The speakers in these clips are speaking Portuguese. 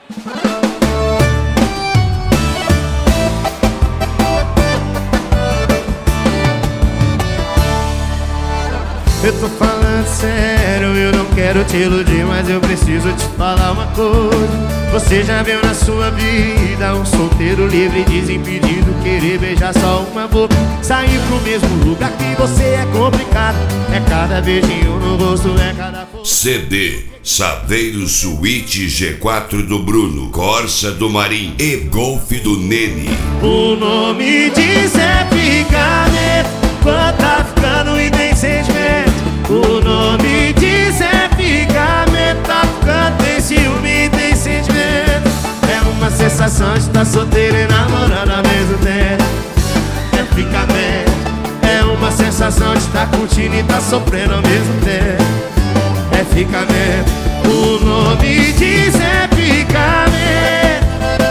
Eu tô falando sério, eu não quero te iludir, mas eu preciso te falar uma coisa. Você já viu na sua vida um solteiro livre, desimpedido, querer beijar só uma boca? Sair pro mesmo lugar que você é complicado. É cada beijinho no rosto, é cada fogo. CD Chaveiro Suíte G4 do Bruno, Corsa do Marim e Golf do Nene. O nome diz é ficar, quando tá ficando e tem sentimento. O nome diz é ficar, tá ficando, tem ciúme e tem sentimento. É uma sensação de estar solteiro e namorando ao mesmo tempo. É ficamento. É uma sensação de estar curtindo e estar sofrendo ao mesmo tempo. É ficamento. O nome diz é ficamento.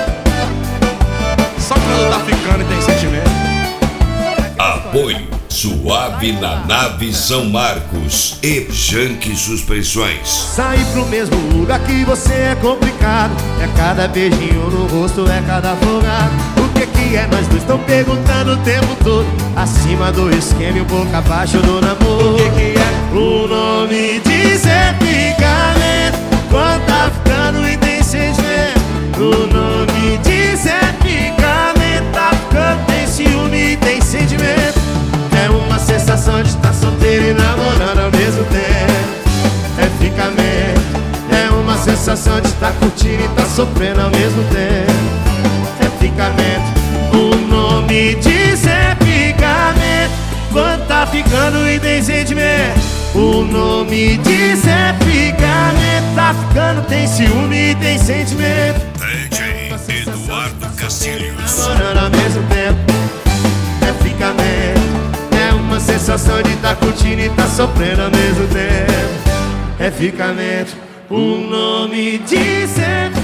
Só quando tá ficando e tem sentimento. Apoio Suave na Nave São Marcos e Janque Suspensões. Sair pro mesmo lugar que você é complicado. É cada beijinho no rosto, é cada afogado. O que é nós dois? Estão perguntando o tempo todo. Acima do esquema e um pouco abaixo do namoro. O que é? O nome diz é ficar, quando tá ficando e tem sentimento. O nome diz é ficar, tá ficando, tem ciúme e tem sentimento. É uma sensação de estar solteiro e namorando ao mesmo tempo. É ficamento. É uma sensação de estar curtindo e estar sofrendo ao mesmo tempo. É ficamento. O nome diz é ficamento. Quando tá ficando e tem sentimento. O nome diz é ficamento. Tá ficando, tem ciúme e tem sentimento. DJ Eduardo Castilhos. Namorando ao mesmo tempo. É ficamento. Uma sensação de estar curtindo e estar sofrendo ao mesmo tempo. É ficamento. O nome diz é